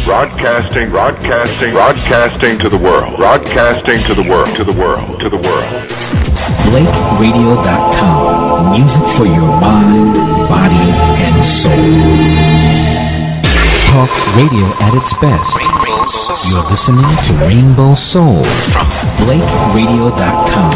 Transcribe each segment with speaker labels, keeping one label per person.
Speaker 1: Broadcasting to the world. Broadcasting to the world.
Speaker 2: BlakeRadio.com. Music for your mind, body, and soul. Talk radio at its best. You're listening to Rainbow Soul from BlakeRadio.com.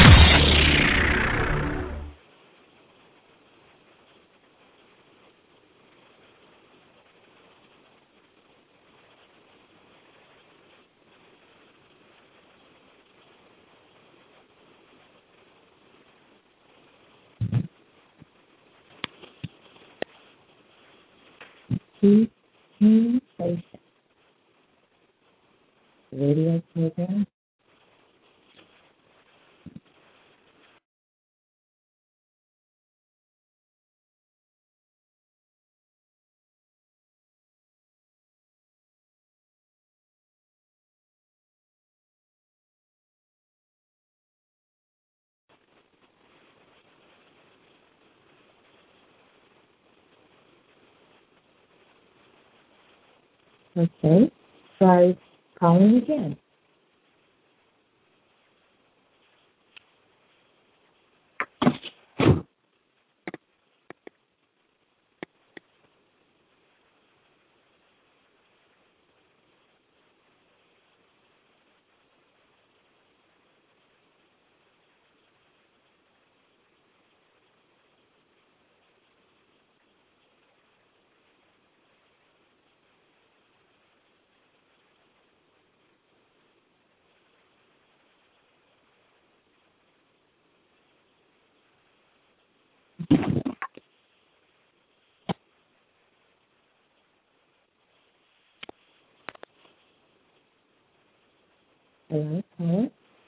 Speaker 3: Station radio program. Okay, try calling again. Hello, caller.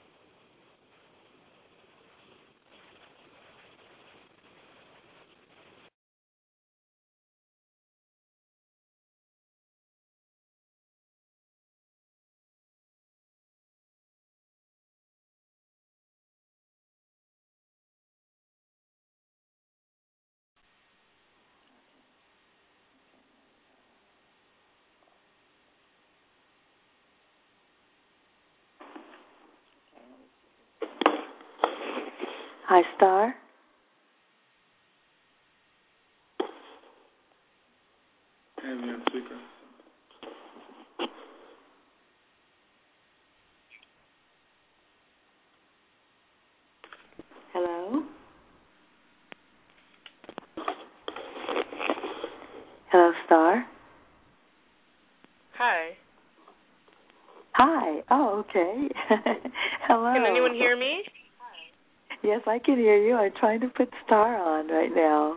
Speaker 3: Hi, Star.
Speaker 4: Have me on speaker.
Speaker 3: Hello? Hello, Star?
Speaker 5: Hi.
Speaker 3: Hi. Oh, okay. Hello.
Speaker 5: Can anyone hear me?
Speaker 3: Yes, I can hear you. I'm trying to put Star on right now.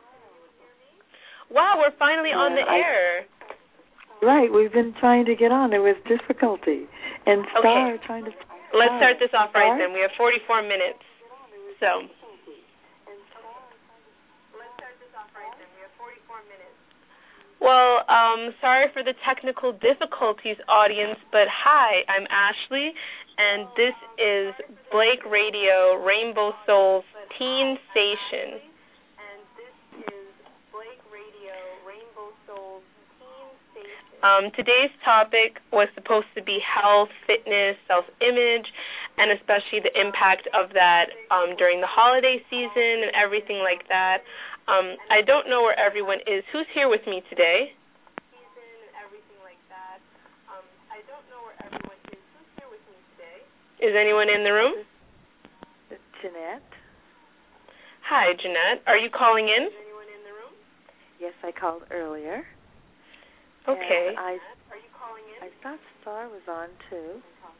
Speaker 5: Wow, we're finally on the air.
Speaker 3: Right, we've been trying to get on. There was difficulty. And Star
Speaker 5: Okay.
Speaker 3: trying to...
Speaker 5: Let's start this off right
Speaker 3: Star?
Speaker 5: then. We have 44 minutes. So. Well, sorry for the technical difficulties, audience, but hi, I'm Ashley, and this is Blake Radio, Rainbow Soul's teen station. Today's topic was supposed to be health, fitness, self-image, and especially the impact of that during the holiday season and everything like that. I don't know where everyone is. Who's here with me today? Is anyone in the room?
Speaker 3: Jeanette.
Speaker 5: Hi, Jeanette. Are you calling in?
Speaker 3: Is anyone in the room? Yes, I called earlier.
Speaker 5: Okay.
Speaker 3: Are you calling in? I thought Star was on, too.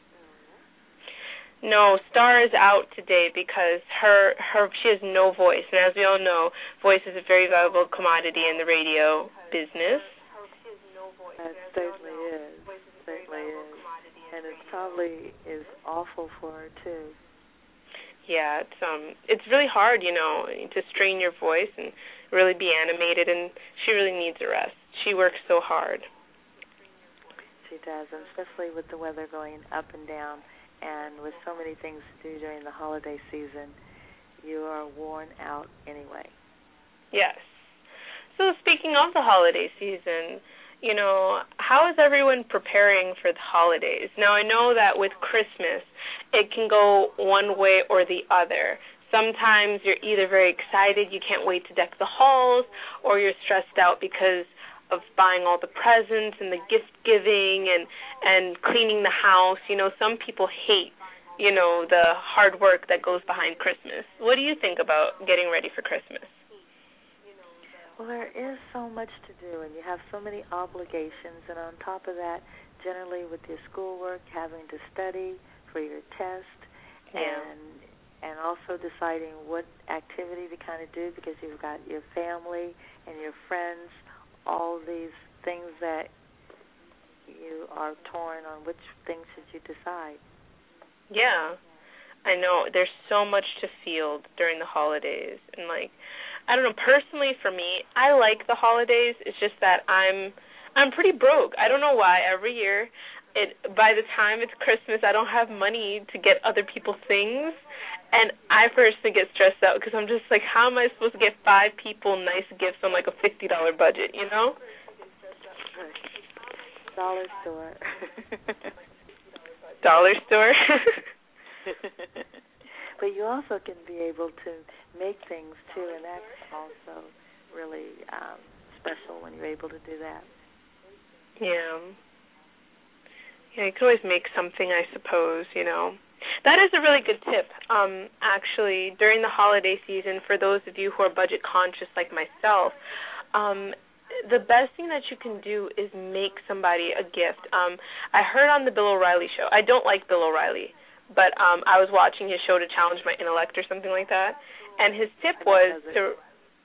Speaker 5: No, Star is out today because she has no voice, and as we all know, voice is a very valuable commodity in the radio business.
Speaker 3: It certainly is. And it probably is awful for her, too.
Speaker 5: Yeah, it's really hard, to strain your voice and really be animated, and she really needs a rest. She works so hard.
Speaker 3: She does, and especially with the weather going up and down. And with so many things to do during the holiday season, you are worn out anyway.
Speaker 5: Yes. So speaking of the holiday season, how is everyone preparing for the holidays? Now, I know that with Christmas, it can go one way or the other. Sometimes you're either very excited, you can't wait to deck the halls, or you're stressed out because of buying all the presents and the gift giving and cleaning the house. Some people hate, the hard work that goes behind Christmas. What do you think about getting ready for Christmas?
Speaker 3: Well, there is so much to do, and you have so many obligations, and on top of that, generally with your schoolwork, having to study for your test, and also deciding what activity to kind of do, because you've got your family and your friends, all these things that you are torn on which things should you decide.
Speaker 5: Yeah, I know. There's so much to field during the holidays, and I don't know, personally for me, I like the holidays. It's just that I'm pretty broke. I don't know why. Every year, by the time it's Christmas, I don't have money to get other people things, and I personally get stressed out because I'm just like, how am I supposed to get 5 people nice gifts on a $50 budget,
Speaker 3: Dollar store.
Speaker 5: Dollar store?
Speaker 3: But you also can be able to make things, too, and that's also really special when you're able to do that.
Speaker 5: Yeah. Yeah, you can always make something, I suppose, That is a really good tip. Actually, during the holiday season, for those of you who are budget conscious like myself, the best thing that you can do is make somebody a gift. I heard on the Bill O'Reilly show, I don't like Bill O'Reilly, but I was watching his show to challenge my intellect or something like that, and his tip was to...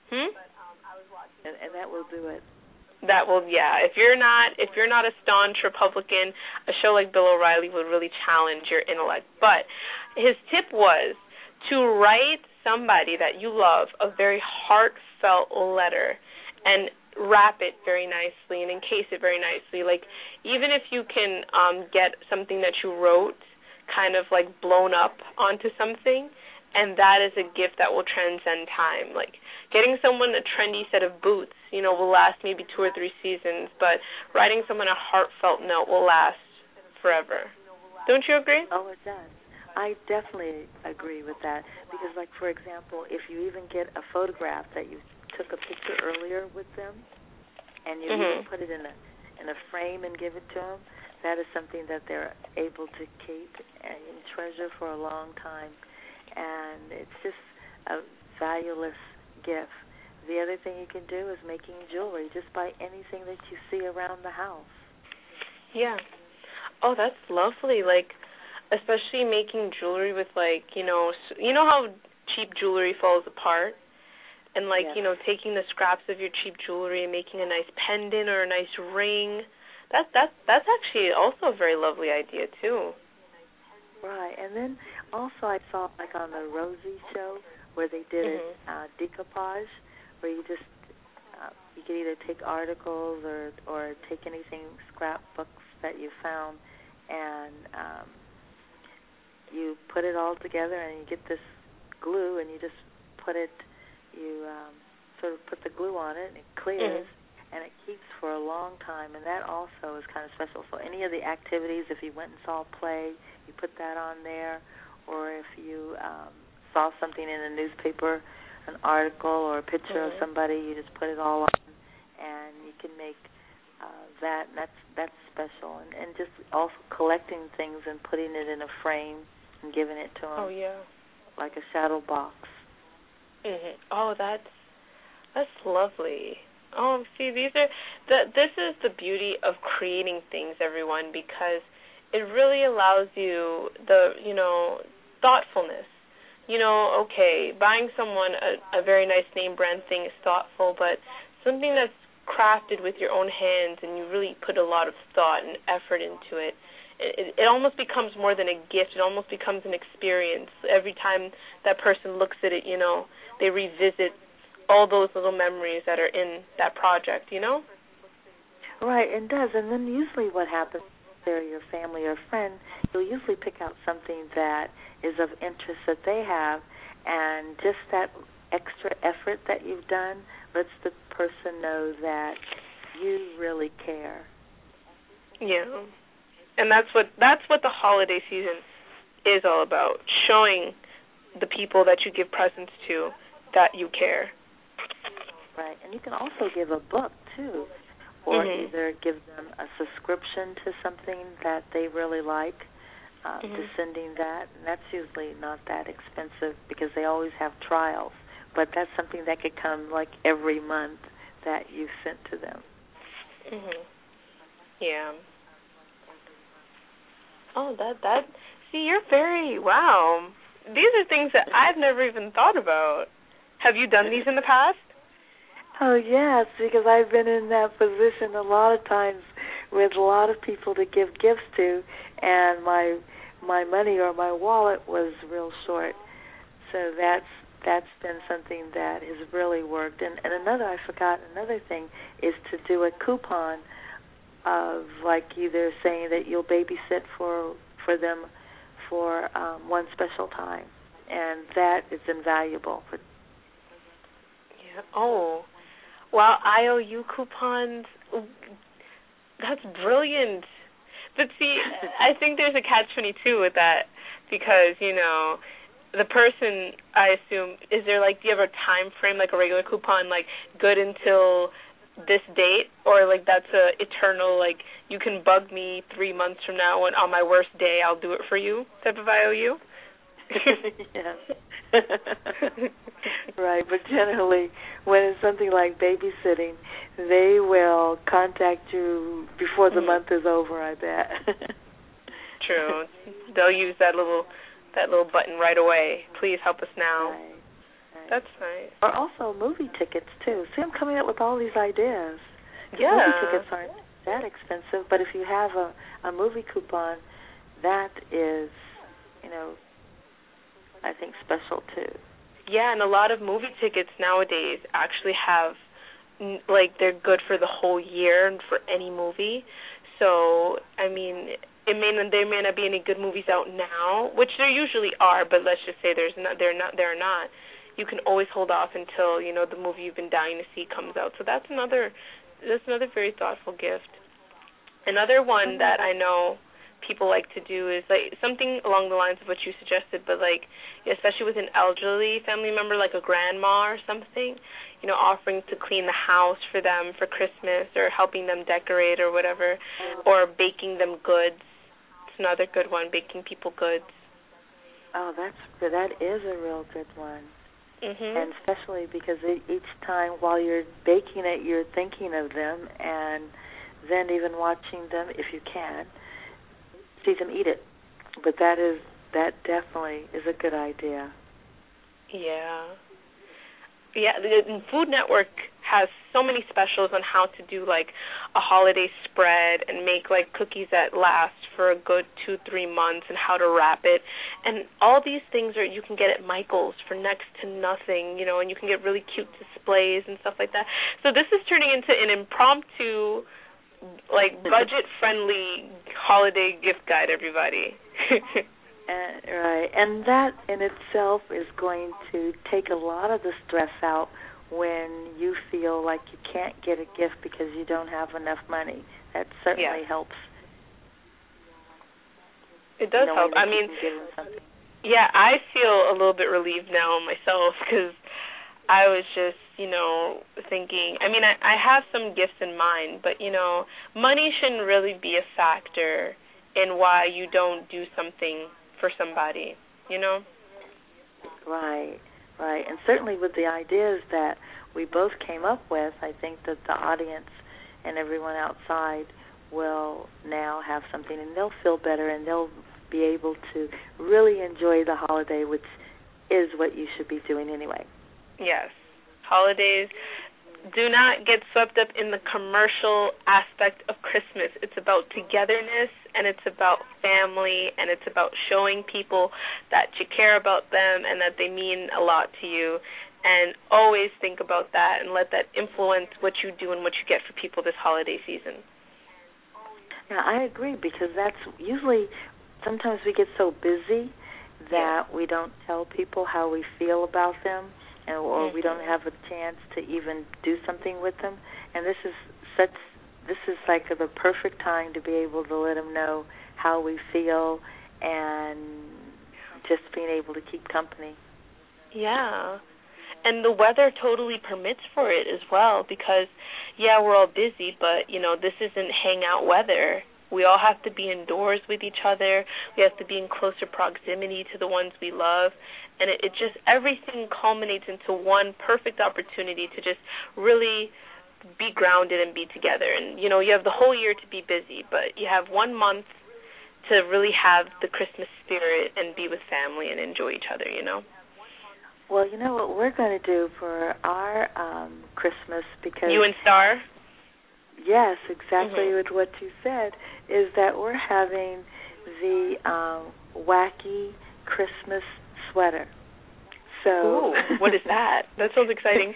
Speaker 3: And that will do it.
Speaker 5: That will, yeah. If you're not a staunch Republican, a show like Bill O'Reilly would really challenge your intellect. But his tip was to write somebody that you love a very heartfelt letter and wrap it very nicely and encase it very nicely. Even if you can get something that you wrote kind of blown up onto something, and that is a gift that will transcend time. Getting someone a trendy set of boots, will last maybe 2 or 3 seasons, but writing someone a heartfelt note will last forever. Don't you agree?
Speaker 3: Oh, it does. I definitely agree with that because, for example, if you even get a photograph that you took a picture earlier with them, and you even put it in a frame and give it to them, that is something that they're able to keep and treasure for a long time. And it's just a valueless gift. The other thing you can do is making jewelry. Just buy anything that you see around the house.
Speaker 5: Yeah. Oh, that's lovely. Especially making jewelry with you know how cheap jewelry falls apart? And
Speaker 3: yes.
Speaker 5: Taking the scraps of your cheap jewelry and making a nice pendant or a nice ring. That's actually also a very lovely idea too.
Speaker 3: Right, and then also I saw on the Rosie show where they did decoupage, where you just you could either take articles or take anything, scrapbooks that you found, and you put it all together and you get this glue and you just put it, you sort of put the glue on it and it clears. And it keeps for a long time, and that also is kind of special. So any of the activities, if you went and saw a play, you put that on there, or if you saw something in a newspaper, an article or a picture of somebody, you just put it all on, and you can make that. And that's special. And just also collecting things and putting it in a frame and giving it to them.
Speaker 5: Oh, yeah.
Speaker 3: Like a shadow box.
Speaker 5: Oh, that's lovely. Oh, see, this is the beauty of creating things, everyone, because it really allows you the, thoughtfulness. Okay, buying someone a very nice name brand thing is thoughtful, but something that's crafted with your own hands and you really put a lot of thought and effort into it, it almost becomes more than a gift. It almost becomes an experience. Every time that person looks at it, they revisit all those little memories that are in that project,
Speaker 3: Right, it does. And then usually what happens, if they're your family or friend, you'll usually pick out something that is of interest that they have, and just that extra effort that you've done lets the person know that you really care.
Speaker 5: Yeah. And that's what the holiday season is all about, showing the people that you give presents to that you care.
Speaker 3: Right. And you can also give a book, too, or either give them a subscription to something that they really like, to sending that. And that's usually not that expensive because they always have trials. But that's something that could come like every month that you sent to them.
Speaker 5: Yeah. Oh, that. See, you're wow. These are things that I've never even thought about. Have you done these in the past?
Speaker 3: Oh, yes, because I've been in that position a lot of times with a lot of people to give gifts to, and my money or my wallet was real short. So that's been something that has really worked. And another thing is to do a coupon of like either saying that you'll babysit for them for one special time, and that is invaluable.
Speaker 5: Yeah. Oh, wow, IOU coupons. That's brilliant. But see, I think there's a catch-22 with that because, you know, the person, I assume, is there like, do you have a time frame like a regular coupon, like good until this date, or like that's a eternal, like you can bug me 3 months from now and on my worst day I'll do it for you type of IOU?
Speaker 3: Yes. Right, but generally when it's something like babysitting, they will contact you before the month is over, I bet.
Speaker 5: True. They'll use that little button right away. Please help us now.
Speaker 3: Right.
Speaker 5: That's nice.
Speaker 3: Or also movie tickets, too. See, I'm coming up with all these ideas.
Speaker 5: Yeah.
Speaker 3: Movie tickets aren't that expensive, but if you have a movie coupon, that is, you know, I think special, too.
Speaker 5: Yeah, and a lot of movie tickets nowadays actually have, like, they're good for the whole year and for any movie. So, I mean, there may not be any good movies out now, which there usually are, but let's just say there are not. You can always hold off until, you know, the movie you've been dying to see comes out. So that's another very thoughtful gift. Another one that I know people like to do is like something along the lines of what you suggested, but like especially with an elderly family member like a grandma or something, you know, offering to clean the house for them for Christmas or helping them decorate or whatever, or baking them goods. It's another good one, baking people goods.
Speaker 3: Oh, that is a real good one. And especially because each time while you're baking it, you're thinking of them, and then even watching them, if you can, see them eat it. But that definitely is a good idea.
Speaker 5: Yeah. Yeah, the Food Network has so many specials on how to do like a holiday spread and make like cookies that last for a good 2-3 months and how to wrap it. And all these things you can get at Michael's for next to nothing, you know, and you can get really cute displays and stuff like that. So this is turning into an impromptu, like budget-friendly holiday gift guide, everybody.
Speaker 3: Right, and that in itself is going to take a lot of the stress out when you feel like you can't get a gift because you don't have enough money. That certainly helps.
Speaker 5: It does help. I mean, yeah, I feel a little bit relieved now myself because I was just, you know, thinking, I mean, I have some gifts in mind, but, you know, money shouldn't really be a factor in why you don't do something for somebody, you know?
Speaker 3: Right. And certainly with the ideas that we both came up with, I think that the audience and everyone outside will now have something, and they'll feel better, and they'll be able to really enjoy the holiday, which is what you should be doing anyway.
Speaker 5: Yes. Holidays. Do not get swept up in the commercial aspect of Christmas. It's about togetherness, and it's about family, and it's about showing people that you care about them and that they mean a lot to you. And always think about that and let that influence what you do and what you get for people this holiday season.
Speaker 3: Yeah, I agree, because that's usually, sometimes we get so busy that we don't tell people how we feel about them, or we don't have a chance to even do something with them. And this is this is like the perfect time to be able to let them know how we feel and just being able to keep company.
Speaker 5: Yeah. And the weather totally permits for it as well because, yeah, we're all busy, but, this isn't hangout weather. We all have to be indoors with each other. We have to be in closer proximity to the ones we love. And it just, everything culminates into one perfect opportunity to just really be grounded and be together. And, you have the whole year to be busy, but you have 1 month to really have the Christmas spirit and be with family and enjoy each other,
Speaker 3: Well, you know what we're going to do for our Christmas, because...
Speaker 5: You and Star?
Speaker 3: Yes, exactly with what you said, is that we're having the wacky Christmas sweater. So,
Speaker 5: ooh, what is that? That sounds exciting.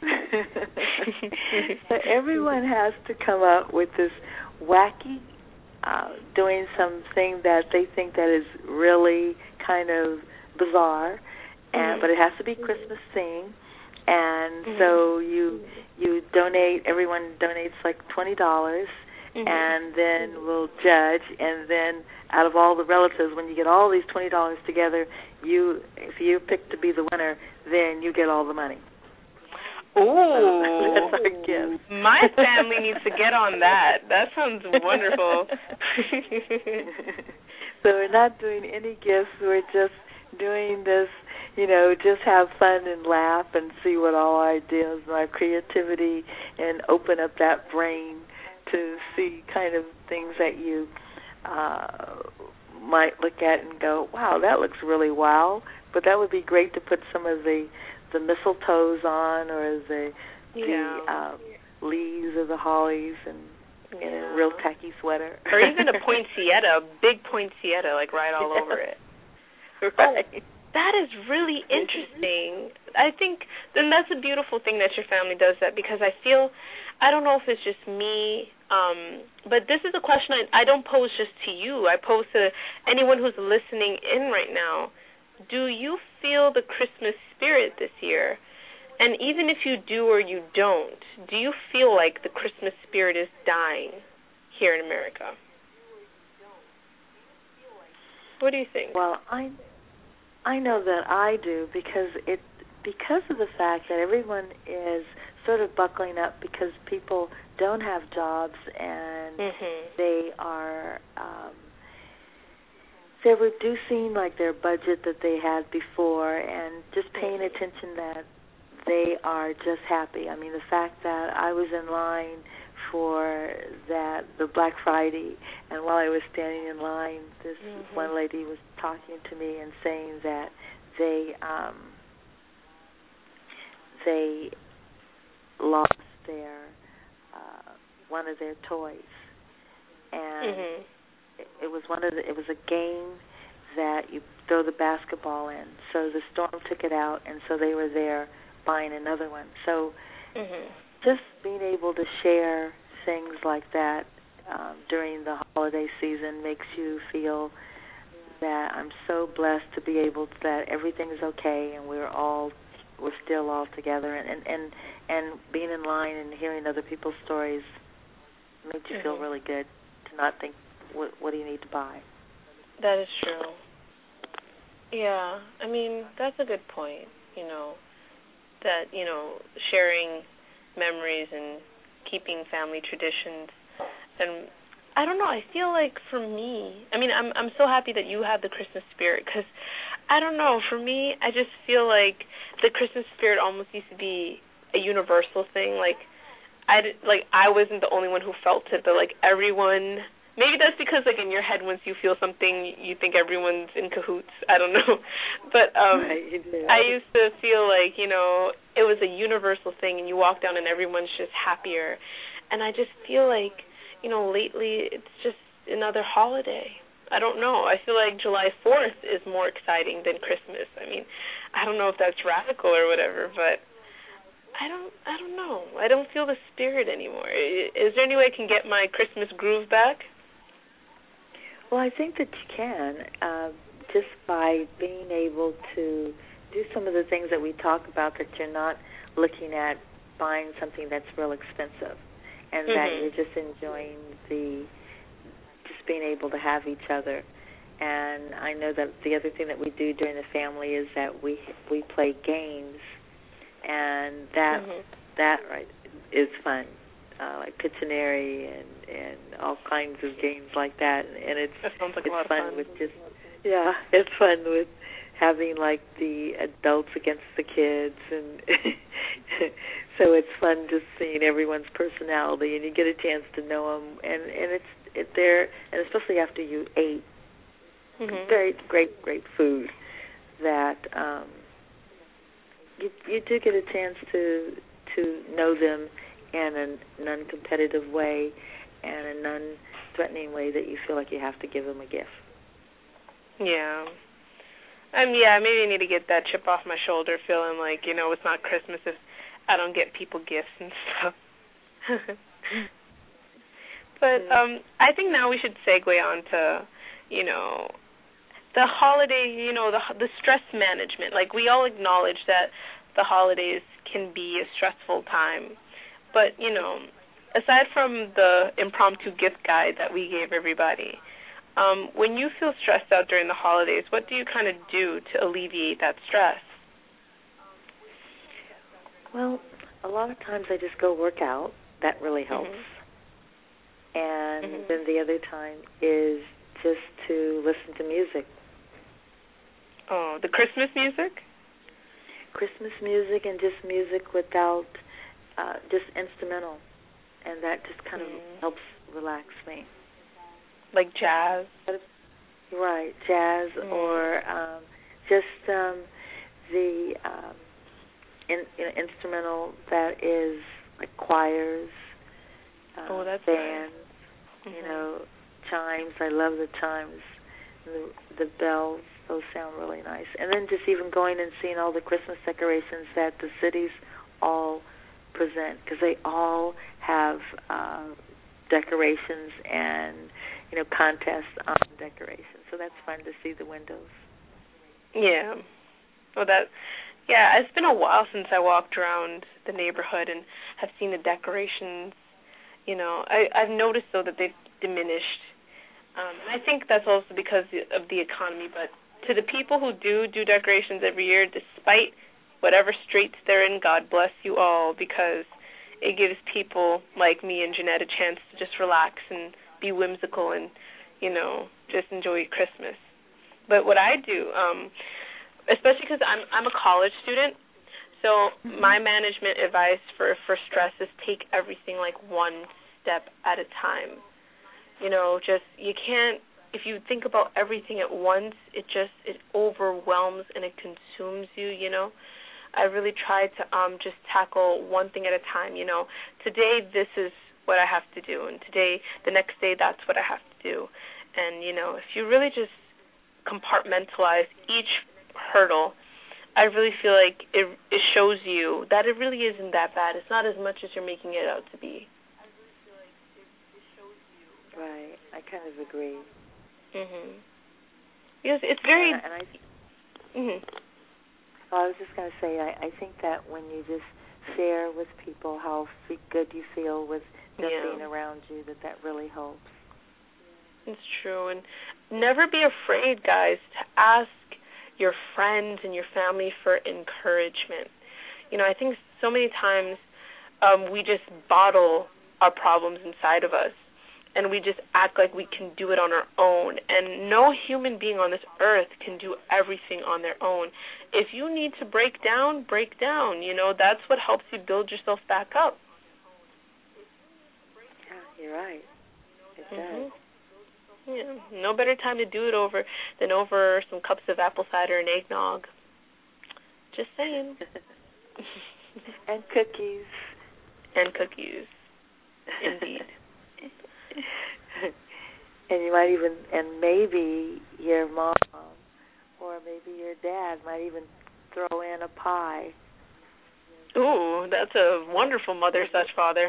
Speaker 3: So everyone has to come up with this wacky, doing something that they think that is really kind of bizarre, but it has to be Christmas themed. And so you donate. Everyone donates like $20, and then we'll judge. And then out of all the relatives, when you get all these $20 together, if you pick to be the winner, then you get all the money.
Speaker 5: Ooh,
Speaker 3: that's our gift.
Speaker 5: My family needs to get on that. That sounds wonderful.
Speaker 3: So we're not doing any gifts. We're just doing this, just have fun and laugh and see what all our ideas and our creativity, and open up that brain to see kind of things that you might look at and go, wow, that looks really wow. But that would be great to put some of the mistletoes on, or the leaves of the hollies, and in a real tacky sweater.
Speaker 5: Or even a poinsettia, a big poinsettia, like right all over it.
Speaker 3: Right.
Speaker 5: Oh, that is really interesting. I think then that's a beautiful thing that your family does that, because I don't know if it's just me, but this is a question I don't pose just to you. I pose to anyone who's listening in right now. Do you feel the Christmas spirit this year? And even if you do or you don't, do you feel like the Christmas spirit is dying here in America? What do you think?
Speaker 3: Well, I know that I do, because of the fact that everyone is sort of buckling up because people don't have jobs, and they are they're reducing like their budget that they had before, and just paying attention that they are just happy. I mean, the fact that I was in line for the Black Friday, and while I was standing in line, this one lady was talking to me and saying that they lost their one of their toys, and it was it was a game that you throw the basketball in. So the storm took it out, and so they were there buying another one. So just being able to share things like that during the holiday season makes you feel that I'm so blessed to be able to, that everything is okay, and we're still all together, and being in line and hearing other people's stories makes you feel really good to not think, what do you need to buy?
Speaker 5: That is true. Yeah, I mean, that's a good point, that, sharing memories and keeping family traditions. And I don't know, I feel like for me, I mean, I'm so happy that you have the Christmas spirit, because I don't know, for me, I just feel like the Christmas spirit almost used to be a universal thing. I wasn't the only one who felt it, but like everyone. Maybe that's because, like, in your head, once you feel something, you think everyone's in cahoots. I don't know. But I used to feel like, it was a universal thing, and you walk down and everyone's just happier. And I just feel like, lately it's just another holiday. I don't know. I feel like July 4th is more exciting than Christmas. I mean, I don't know if that's radical or whatever, but I don't know. I don't feel the spirit anymore. Is there any way I can get my Christmas groove back?
Speaker 3: Well, I think that you can, just by being able to do some of the things that we talk about, that you're not looking at buying something that's real expensive. and that you're just enjoying just being able to have each other. And I know that the other thing that we do during the family is that we play games, and that right is fun, like Pictionary and all kinds of games like that. And it's
Speaker 5: sounds like a lot of
Speaker 3: fun with it's fun with having like the adults against the kids, and so it's fun just seeing everyone's personality, and you get a chance to know them, and it's there, and especially after you ate very great food, that you do get a chance to know them in a non-competitive way and a non-threatening way that you feel like you have to give them a gift.
Speaker 5: Yeah. Maybe I need to get that chip off my shoulder, feeling like, it's not Christmas if I don't get people gifts and stuff. But I think now we should segue on to, the holiday, the stress management. Like, we all acknowledge that the holidays can be a stressful time. But, aside from the impromptu gift guide that we gave everybody, when you feel stressed out during the holidays, what do you kind of do to alleviate that stress?
Speaker 3: Well, a lot of times I just go work out. That really helps. And then the other time is just to listen to music.
Speaker 5: Oh, the Christmas music?
Speaker 3: Christmas music, and just music without, just instrumental. And that just kind of helps relax me.
Speaker 5: Like jazz?
Speaker 3: Right, jazz, or just the instrumental that is like choirs,
Speaker 5: that's
Speaker 3: bands,
Speaker 5: nice.
Speaker 3: Chimes. I love the chimes, the bells. Those sound really nice. And then just even going and seeing all the Christmas decorations that the cities all present, because they all have decorations and contests on decorations. So that's fun to see the windows. Yeah.
Speaker 5: Well, it's been a while since I walked around the neighborhood and have seen the decorations. I've noticed, though, that they've diminished. And I think that's also because of the economy. But to the people who do decorations every year, despite whatever straits they're in, God bless you all, because it gives people like me and Jeanette a chance to just relax and be whimsical and, just enjoy Christmas. But what I do, especially because I'm a college student, so my management advice for stress is take everything like one step at a time. You can't, if you think about everything at once, it overwhelms and it consumes you, I really try to just tackle one thing at a time. Today this is what I have to do, and the next day that's what I have to do. And, if you really just compartmentalize each hurdle, I really feel like it shows you that it really isn't that bad. It's not as much as you're making it out to be.
Speaker 3: Right. I kind of agree.
Speaker 5: Because it's very...
Speaker 3: Well, I was just going to say, I think that when you just share with people how good you feel with them being around you, that really helps.
Speaker 5: It's true. And never be afraid, guys, to ask your friends and your family for encouragement. I think so many times we just bottle our problems inside of us, and we just act like we can do it on our own. And no human being on this earth can do everything on their own. If you need to break down, break down. That's what helps you build yourself back up.
Speaker 3: Yeah, you're right. It does.
Speaker 5: Yeah, no better time to do it than over some cups of apple cider and eggnog. Just saying.
Speaker 3: And cookies.
Speaker 5: And cookies. Indeed.
Speaker 3: And you might even, and maybe your mom or maybe your dad might even throw in a pie.
Speaker 5: Ooh, that's a wonderful mother/father.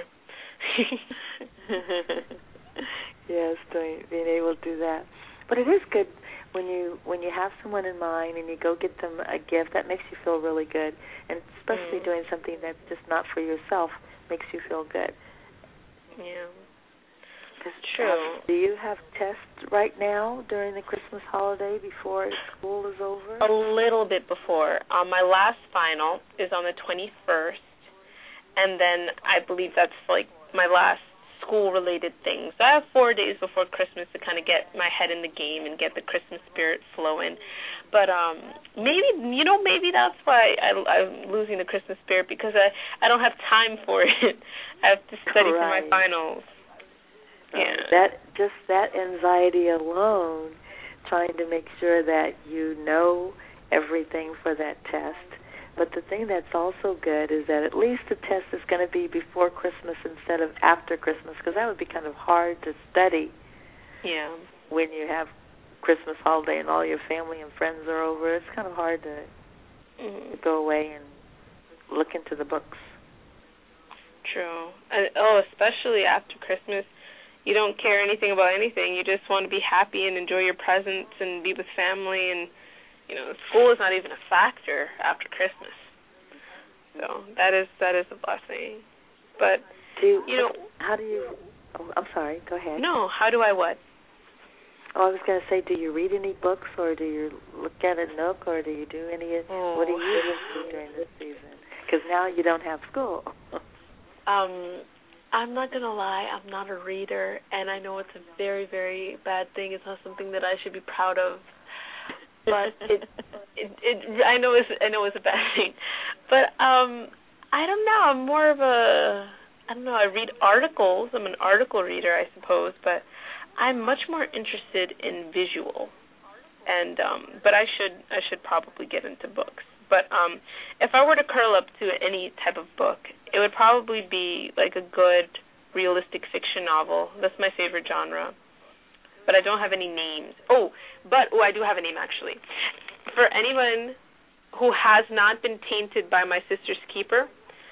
Speaker 3: Yes, being able to do that. But it is good when you have someone in mind and you go get them a gift. That makes you feel really good, and especially doing something that's just not for yourself makes you feel good.
Speaker 5: Yeah. It's true.
Speaker 3: Do you have tests right now during the Christmas holiday before school is over?
Speaker 5: A little bit before. My last final is on the 21st, and then I believe that's like my last school-related thing. So I have 4 days before Christmas to kind of get my head in the game and get the Christmas spirit flowing. But maybe that's why I'm losing the Christmas spirit, because I don't have time for it. I have to study for my finals. Yeah.
Speaker 3: That anxiety alone, trying to make sure that you know everything for that test. But the thing that's also good is that at least the test is going to be before Christmas instead of after Christmas, because that would be kind of hard to study.
Speaker 5: Yeah.
Speaker 3: When you have Christmas holiday and all your family and friends are over, it's kind of hard to go away and look into the books.
Speaker 5: True. Especially after Christmas. You don't care anything about anything. You just want to be happy and enjoy your presents and be with family. And, school is not even a factor after Christmas. So that is a blessing. But,
Speaker 3: how do you... Oh, I'm sorry. Go ahead.
Speaker 5: No, how do I what?
Speaker 3: Oh, I was going to say, do you read any books, or do you look at a Nook, or do you do any... What do you do during this season? Because now you don't have school.
Speaker 5: I'm not going to lie, I'm not a reader, and I know it's a very, very bad thing. It's not something that I should be proud of. But I know it's a bad thing. But I don't know, I'm more of I read articles. I'm an article reader, I suppose, but I'm much more interested in visual. And but I should probably get into books. But if I were to curl up to any type of book, it would probably be like a good realistic fiction novel. That's my favorite genre. But I don't have any names. I do have a name, actually. For anyone who has not been tainted by My Sister's Keeper,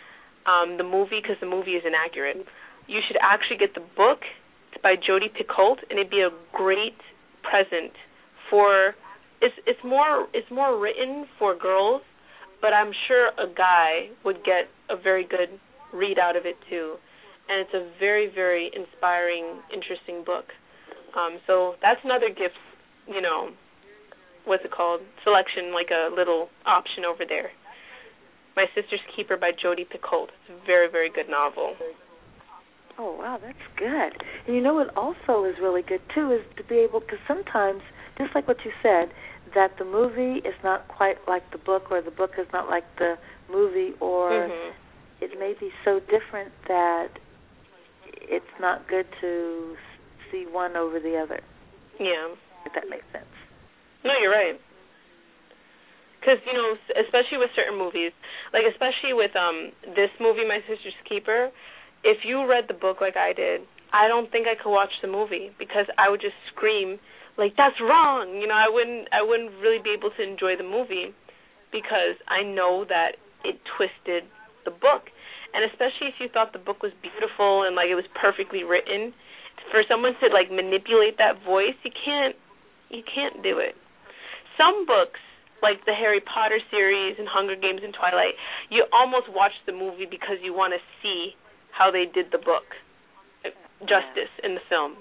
Speaker 5: the movie, because the movie is inaccurate, you should actually get the book. It's by Jodi Picoult, and it'd be a great present for... It's more written for girls, but I'm sure a guy would get a very good read out of it too. And it's a very, very inspiring, interesting book. So that's another gift, what's it called? Selection, like a little option over there. My Sister's Keeper by Jodi Picoult. It's a very, very good novel.
Speaker 3: Oh, wow, that's good. And what also is really good too is to be able, because sometimes, just like what you said, that the movie is not quite like the book, or the book is not like the movie, or it may be so different that it's not good to see one over the other.
Speaker 5: Yeah.
Speaker 3: If that makes sense.
Speaker 5: No, you're right. Because, especially with certain movies, like especially with this movie, My Sister's Keeper, if you read the book like I did, I don't think I could watch the movie, because I would just scream, like, that's wrong. I wouldn't really be able to enjoy the movie, because I know that it twisted the book. And especially if you thought the book was beautiful and like it was perfectly written, for someone to like manipulate that voice, you can't do it. Some books, like the Harry Potter series and Hunger Games and Twilight, you almost watch the movie because you want to see how they did the book justice in the film,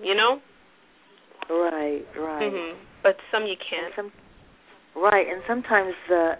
Speaker 3: Right.
Speaker 5: Mm-hmm. But some you can't.
Speaker 3: Right, and sometimes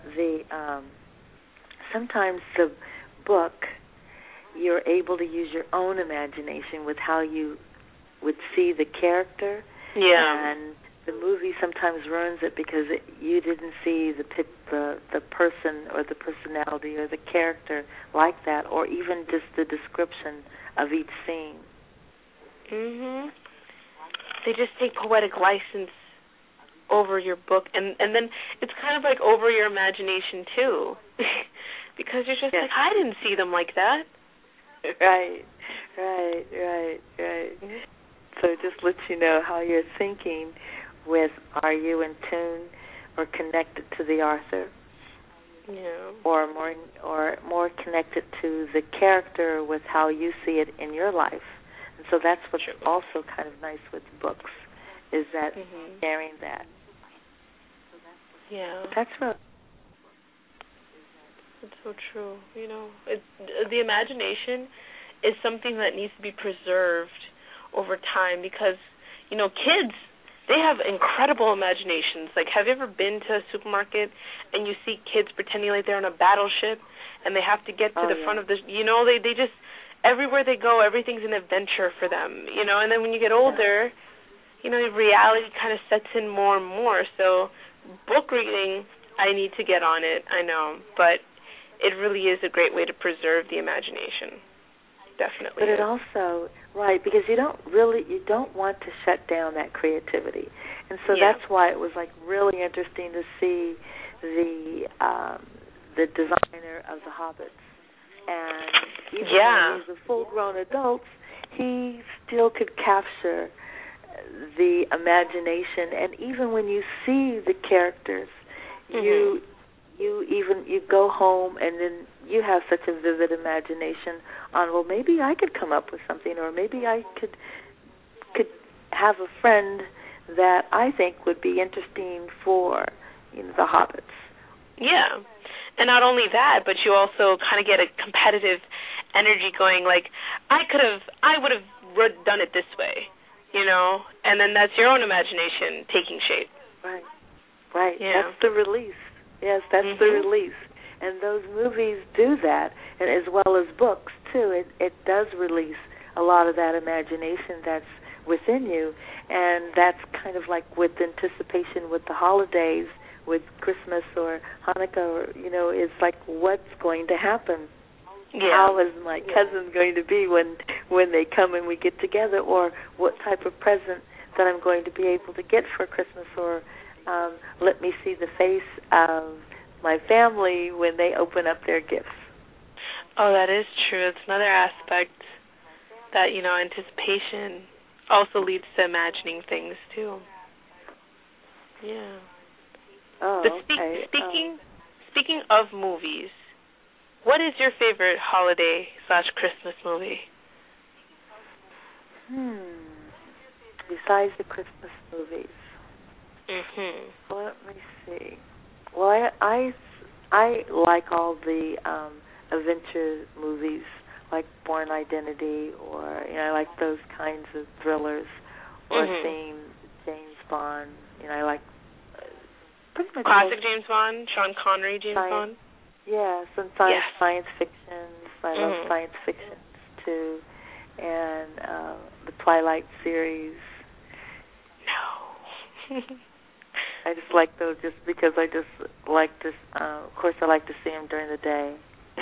Speaker 3: sometimes the book, you're able to use your own imagination with how you would see the character.
Speaker 5: Yeah.
Speaker 3: And the movie sometimes ruins it because you didn't see the person or the personality or the character like that, or even just the description of each scene.
Speaker 5: Mhm. They just take poetic license over your book, and then it's kind of like over your imagination too, because you're just like, I didn't see them like that.
Speaker 3: Right. Mm-hmm. So it just lets you know how you're thinking with, are you in tune or connected to the author?
Speaker 5: Yeah.
Speaker 3: Or more connected to the character with how you see it in your life. And so that's what's also kind of nice with books, is that sharing that.
Speaker 5: Yeah.
Speaker 3: That's right.
Speaker 5: It's so true. The imagination is something that needs to be preserved over time because, kids, they have incredible imaginations. Like, have you ever been to a supermarket and you see kids pretending like they're on a battleship and they have to get to the front of the, they just, everywhere they go, everything's an adventure for them, and then when you get older, reality kind of sets in more and more. So book reading, I need to get on it, I know, but it really is a great way to preserve the imagination. Definitely.
Speaker 3: But it also, right, because you don't want to shut down that creativity. And so that's why it was really interesting to see the designer of the Hobbits. And even when he was a full-grown adult, he still could capture the imagination. And even when you see the characters, you go home and then you have such a vivid imagination on, well, maybe I could come up with something, or maybe I could have a friend that I think would be interesting for the Hobbits.
Speaker 5: Yeah. And not only that, but you also kind of get a competitive energy going, like, I would have done it this way, and then that's your own imagination taking shape.
Speaker 3: Right.
Speaker 5: Yeah.
Speaker 3: That's the release. Yes, that's the release. And those movies do that, and as well as books, too. It does release a lot of that imagination that's within you, and that's kind of like with anticipation with the holidays, with Christmas or Hanukkah, it's like, what's going to happen?
Speaker 5: Yeah.
Speaker 3: How is my cousin going to be when they come and we get together, or what type of present that I'm going to be able to get for Christmas, or let me see the face of my family when they open up their gifts.
Speaker 5: Oh, that is true. It's another aspect that, anticipation also leads to imagining things, too. Yeah.
Speaker 3: Oh,
Speaker 5: but speaking of movies, what is your favorite holiday/Christmas movie?
Speaker 3: Besides the Christmas movies. Let me see. Well, I like all the adventure movies, like Bourne Identity, or I like those kinds of thrillers, or seeing James Bond. I like pretty much
Speaker 5: classic James Bond, Sean Connery James Bond.
Speaker 3: Yeah, some science fictions. I love science fictions too, and the Twilight series.
Speaker 5: No.
Speaker 3: I just like those just because I just like to, of course I like to see them during the day.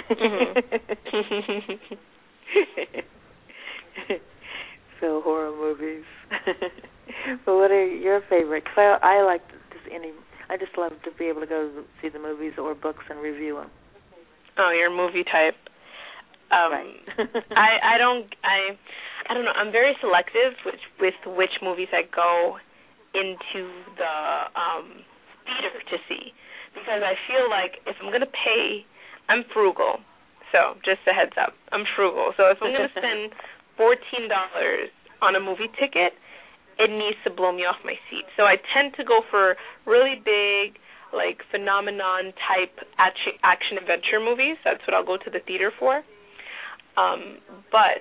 Speaker 3: So horror movies. But what are your favorites? I like I just love to be able to go see the movies or books and review them.
Speaker 5: Oh, you're a movie type.
Speaker 3: Right.
Speaker 5: I don't know. I'm very selective with which movies I go into the theater to see, because I feel like if I'm going to pay, I'm frugal. So just a heads up, I'm frugal. So if I'm going to spend $14 on a movie ticket, it needs to blow me off my seat. So I tend to go for really big, like phenomenon type action adventure movies. That's what I'll go to the theater for. But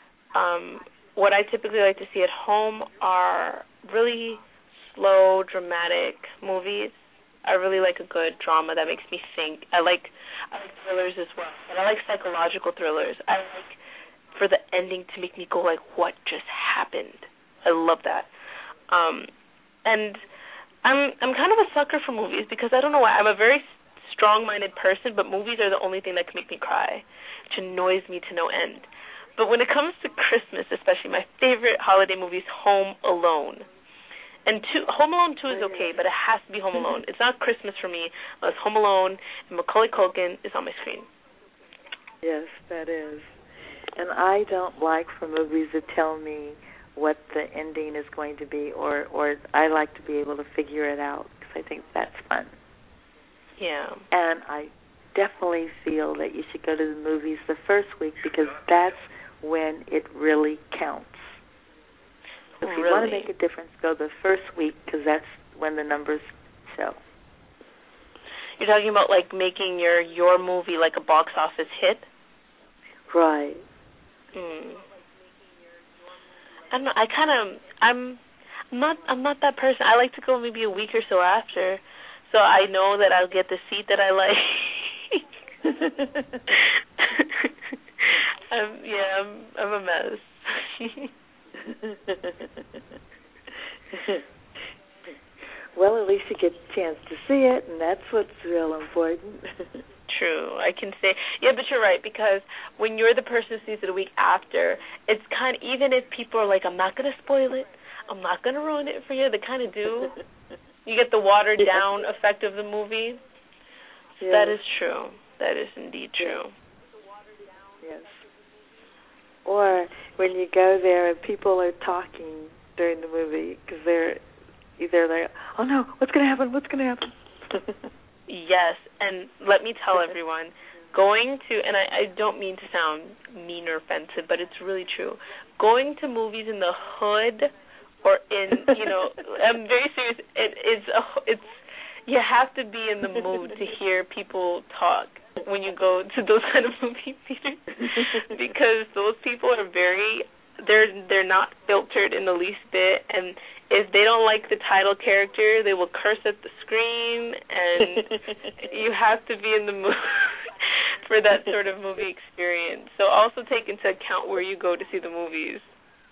Speaker 5: what I typically like to see at home are really slow, dramatic movies. I really like a good drama that makes me think. I like thrillers as well, but I like psychological thrillers. I like for the ending to make me go like, what just happened? I love that. And I'm kind of a sucker for movies because I don't know why. I'm a very strong-minded person, but movies are the only thing that can make me cry, which annoys me to no end. But when it comes to Christmas, especially, my favorite holiday movie is Home Alone. And Home Alone 2 is okay, but it has to be Home Alone. It's not Christmas for me unless Home Alone and Macaulay Culkin is on my screen.
Speaker 3: Yes, that is. And I don't like for movies to tell me what the ending is going to be, or I like to be able to figure it out because I think that's fun.
Speaker 5: Yeah.
Speaker 3: And I definitely feel that you should go to the movies the first week because that's when it really counts. So if you want to make a difference, go the first week because that's when the numbers show.
Speaker 5: You're talking about like making your movie like a box office hit?
Speaker 3: Right.
Speaker 5: I don't know. I'm not that person. I like to go maybe a week or so after, so I know that I'll get the seat that I like. I'm a mess.
Speaker 3: Well, at least you get a chance to see it, and that's what's real important.
Speaker 5: True. I can say, yeah, but you're right, because when you're the person who sees it a week after, it's kind of, even if people are like, I'm not going to spoil it, I'm not going to ruin it for you, they kind of do. You get the watered down effect of the movie. Yes. That is true. That is indeed true.
Speaker 3: Yes. Or when you go there and people are talking during the movie because they're either like, oh no, what's going to happen? What's going to happen?
Speaker 5: Yes, and let me tell everyone, going to, and I don't mean to sound mean or offensive, but it's really true, going to movies in the hood or in, I'm very serious, it's you have to be in the mood to hear people talk when you go to those kind of movie theaters, because those people are they're not filtered in the least bit, and if they don't like the title character, they will curse at the screen, and you have to be in the mood for that sort of movie experience. So also take into account where you go to see the movies.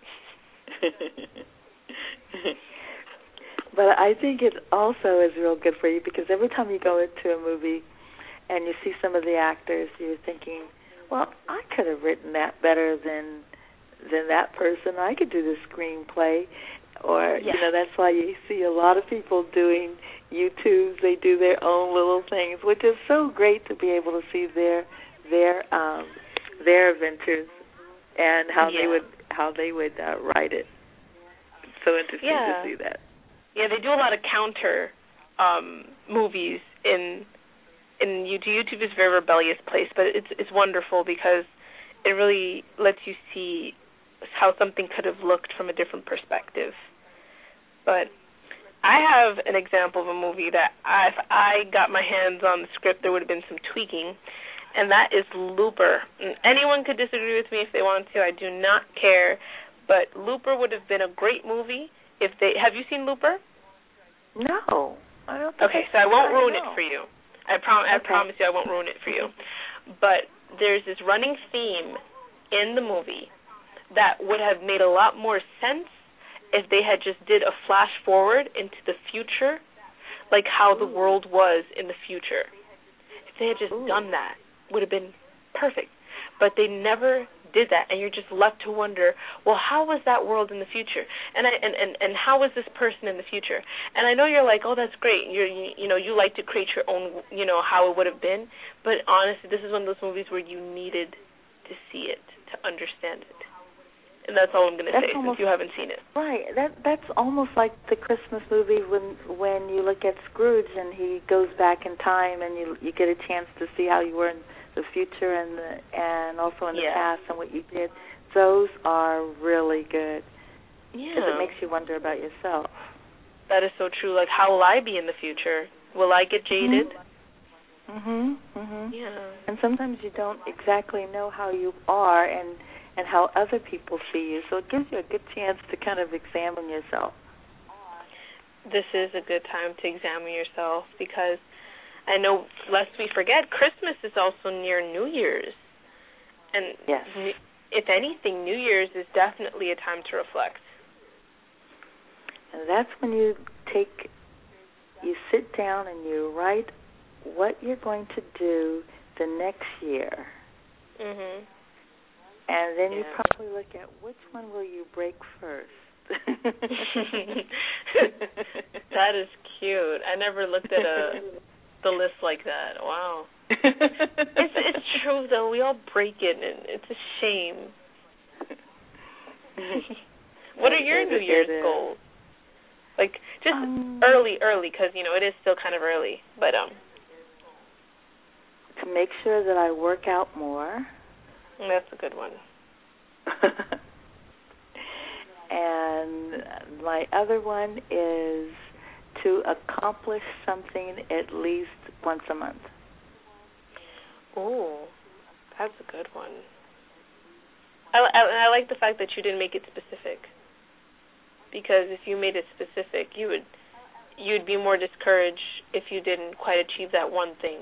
Speaker 3: But I think it also is real good for you, because every time you go into a movie and you see some of the actors, you're thinking, well, I could have written that better than that person. I could do the screenplay. Or, that's why you see a lot of people doing YouTubes. They do their own little things, which is so great to be able to see their adventures and how they would write it. It's so interesting to see that.
Speaker 5: Yeah, they do a lot of counter movies in YouTube. YouTube is a very rebellious place, but it's wonderful because it really lets you see how something could have looked from a different perspective. But I have an example of a movie that if I got my hands on the script, there would have been some tweaking, and that is Looper. And anyone could disagree with me if they want to. I do not care. But Looper would have been a great movie if they... Have you seen Looper?
Speaker 3: No, I don't think
Speaker 5: Okay, so I won't ruin it for you. I promise you I won't ruin it for you. But there's this running theme in the movie that would have made a lot more sense if they had just did a flash forward into the future, like how the world was in the future. If they had just done that, it would have been perfect. But they never did that, and you're just left to wonder, well, how was that world in the future? And how was this person in the future? And I know you're like, oh, that's great. You like to create your own, how it would have been. But honestly, this is one of those movies where you needed to see it to understand it. And that's all I'm going to say, since you haven't seen it.
Speaker 3: Right. That's almost like the Christmas movie when you look at Scrooge and he goes back in time and you get a chance to see how you were in the future and also in the past and what you did. Those are really good. Yeah. Because it makes you wonder about yourself.
Speaker 5: That is so true. Like, how will I be in the future? Will I get jaded? Yeah.
Speaker 3: And sometimes you don't exactly know how you are and how other people see you. So it gives you a good chance to kind of examine yourself.
Speaker 5: This is a good time to examine yourself because I know, lest we forget, Christmas is also near New Year's. And if anything, New Year's is definitely a time to reflect.
Speaker 3: And that's when you sit down and you write what you're going to do the next year.
Speaker 5: Mhm.
Speaker 3: And then you probably look at which one will you break first.
Speaker 5: That is cute. I never looked at the list like that. Wow. It's true though. We all break it, and it's a shame. What are your New Year's goals? Like just early, because it is still kind of early. But
Speaker 3: to make sure that I work out more.
Speaker 5: That's a good one.
Speaker 3: And my other one is to accomplish something at least once a month.
Speaker 5: Oh, that's a good one. I like the fact that you didn't make it specific, because if you made it specific, you'd be more discouraged if you didn't quite achieve that one thing.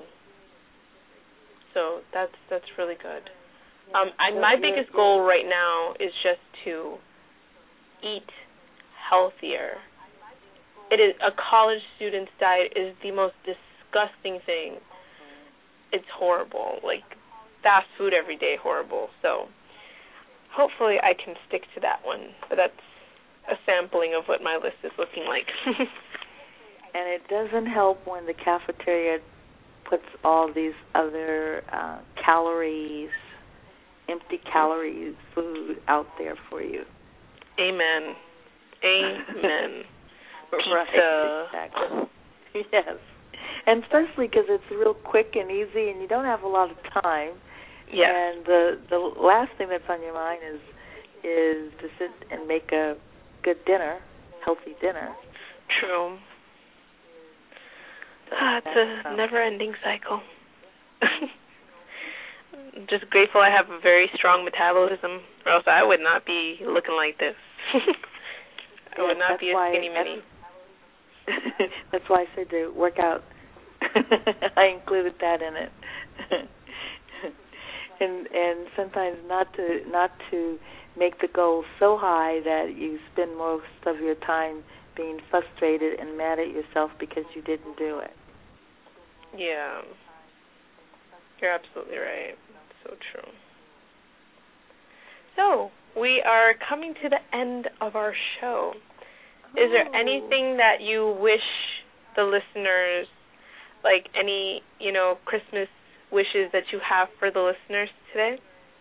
Speaker 5: So that's really good. My biggest goal right now is just to eat healthier. It is a college student's diet is the most disgusting thing. It's horrible. Like fast food every day, horrible. So hopefully I can stick to that one. But that's a sampling of what my list is looking like.
Speaker 3: And it doesn't help when the cafeteria puts all these other calories, empty calories food out there for you.
Speaker 5: Amen. Amen. Pizza.
Speaker 3: Right, exactly. Yes. And especially because it's real quick and easy and you don't have a lot of time.
Speaker 5: Yes.
Speaker 3: And the last thing that's on your mind is to sit and make a good dinner, healthy dinner.
Speaker 5: True. It's a never-ending cycle. Just grateful I have a very strong metabolism, or else I would not be looking like this. I would not be a skinny mini.
Speaker 3: That's why I said to work out. I included that in it. and sometimes not to make the goal so high that you spend most of your time being frustrated and mad at yourself because you didn't do it.
Speaker 5: Yeah. You're absolutely right. So true. So, we are coming to the end of our show. Is there anything that you wish the listeners, like any, Christmas wishes that you have for the listeners today?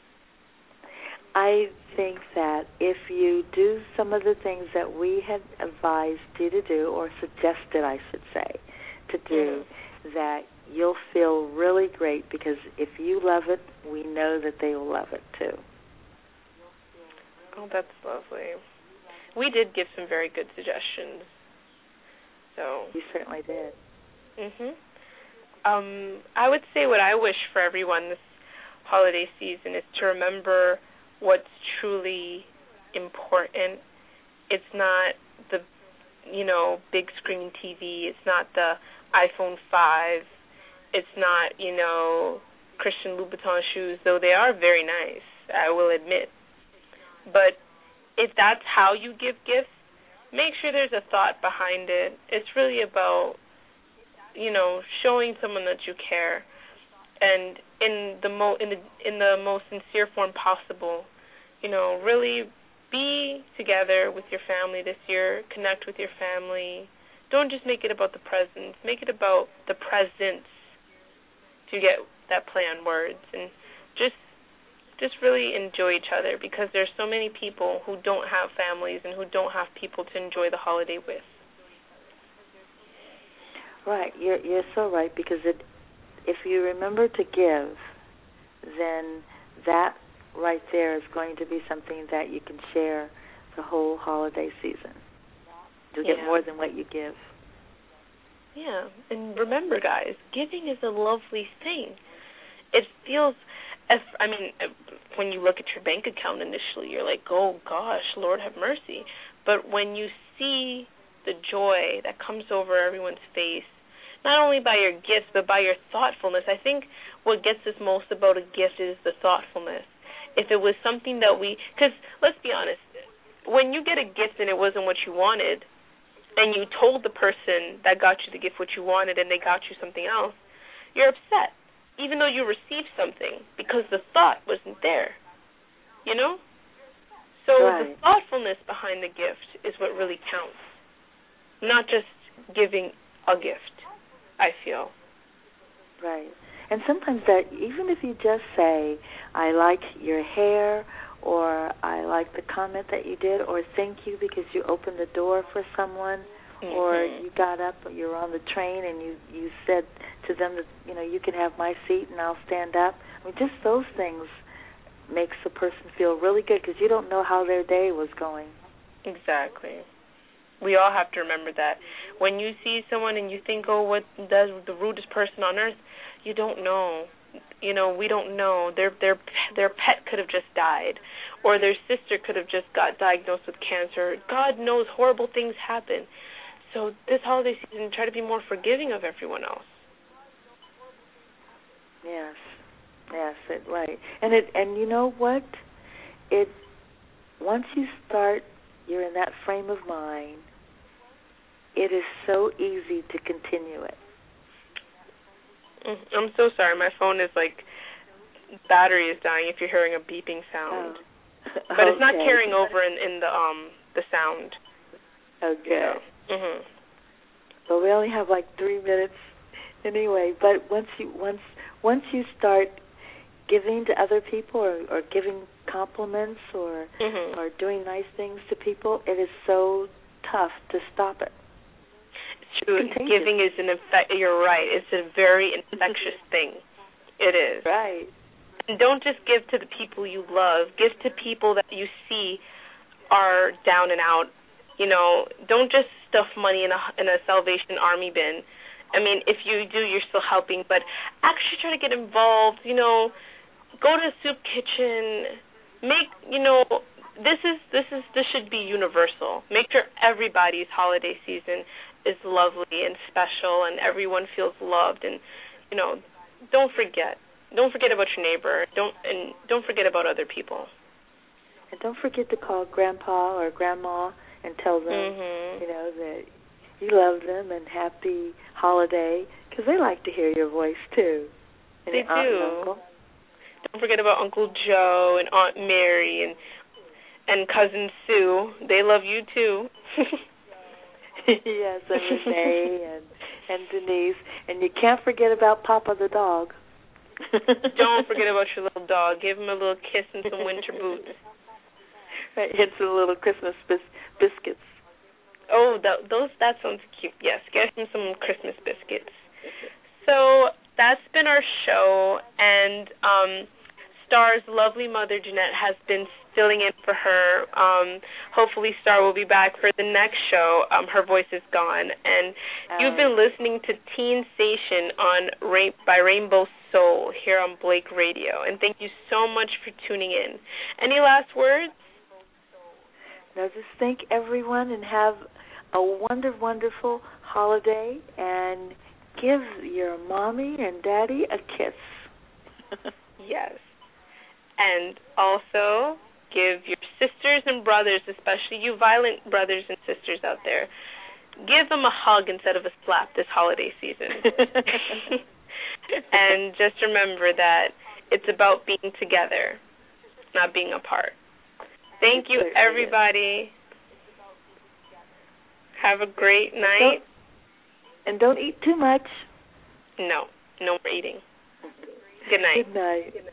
Speaker 3: I think that if you do some of the things that we had advised you to do, or suggested, I should say, to do, that you'll feel really great, because if you love it, we know that they will love it too.
Speaker 5: Oh, that's lovely. We did give some very good suggestions. So
Speaker 3: you certainly did.
Speaker 5: I would say what I wish for everyone this holiday season is to remember what's truly important. It's not the, big screen TV. It's not the iPhone 5. It's not, Christian Louboutin shoes, though they are very nice, I will admit. But if that's how you give gifts, make sure there's a thought behind it. It's really about, showing someone that you care, and in the most sincere form possible. Really be together with your family this year. Connect with your family. Don't just make it about the presents. Make it about the presents, to get that play on words, and just really enjoy each other, because there's so many people who don't have families and who don't have people to enjoy the holiday with.
Speaker 3: Right, you're so right, because if you remember to give, then that right there is going to be something that you can share the whole holiday season. You'll get more than what you give.
Speaker 5: Yeah, and remember, guys, giving is a lovely thing. It feels, when you look at your bank account initially, you're like, oh gosh, Lord have mercy. But when you see the joy that comes over everyone's face, not only by your gifts, but by your thoughtfulness. I think what gets us most about a gift is the thoughtfulness. If it was something that because let's be honest, when you get a gift and it wasn't what you wanted, and you told the person that got you the gift what you wanted and they got you something else, you're upset, even though you received something, because the thought wasn't there, So
Speaker 3: right.
Speaker 5: The thoughtfulness behind the gift is what really counts, not just giving a gift, I feel.
Speaker 3: Right. And sometimes that, even if you just say, I like your hair, or I like the comment that you did, or thank you because you opened the door for someone, or you got up, or you're on the train and you said to them that, you can have my seat and I'll stand up. Just those things makes the person feel really good, because you don't know how their day was going.
Speaker 5: Exactly. We all have to remember that. When you see someone and you think, oh, what does the rudest person on earth, you don't know. we don't know. Their pet could have just died, or their sister could have just got diagnosed with cancer. God knows, horrible things happen. So this holiday season, try to be more forgiving of everyone else.
Speaker 3: Yes, right. And you know what? Once you start, you're in that frame of mind. It is so easy to continue it.
Speaker 5: I'm so sorry. My phone is battery is dying. If you're hearing a beeping sound, but it's not carrying over in the sound.
Speaker 3: Okay.
Speaker 5: Mhm.
Speaker 3: Well, we only have 3 minutes anyway. But once you start giving to other people or giving compliments or doing nice things to people, it is so tough to stop it.
Speaker 5: It's true. Giving is you're right. It's a very infectious thing. It is.
Speaker 3: Right.
Speaker 5: And don't just give to the people you love. Give to people that you see are down and out. Don't just stuff money in a Salvation Army bin. I mean, if you do, you're still helping, but actually try to get involved. Go to a soup kitchen. This should be universal. Make sure everybody's holiday season is lovely and special, and everyone feels loved. And don't forget about your neighbor. Don't forget about other people.
Speaker 3: And don't forget to call Grandpa or Grandma and tell them, that you love them and happy holiday, because they like to hear your voice too. And
Speaker 5: they
Speaker 3: Aunt
Speaker 5: do.
Speaker 3: And Uncle.
Speaker 5: Don't forget about Uncle Joe and Aunt Mary and Cousin Sue. They love you too.
Speaker 3: Yes, and Renee and Denise. And you can't forget about Papa the dog.
Speaker 5: Don't forget about your little dog. Give him a little kiss and some winter boots.
Speaker 3: Right, and some little Christmas biscuits.
Speaker 5: Oh, that sounds cute. Yes, get him some Christmas biscuits. So that's been our show, and Star's lovely mother, Jeanette, has been filling in for her. Hopefully Star will be back for the next show. Her voice is gone. And you've been listening to Teen Station by Rainbow Soul here on Blake Radio. And thank you so much for tuning in. Any last words?
Speaker 3: No, just thank everyone and have a wonderful holiday, and give your mommy and daddy a kiss.
Speaker 5: Yes. And also give your sisters and brothers, especially you violent brothers and sisters out there, give them a hug instead of a slap this holiday season. And just remember that it's about being together, not being apart. Thank you, everybody. Have a great night.
Speaker 3: Don't eat too much.
Speaker 5: No more eating. Good night.
Speaker 3: Good night.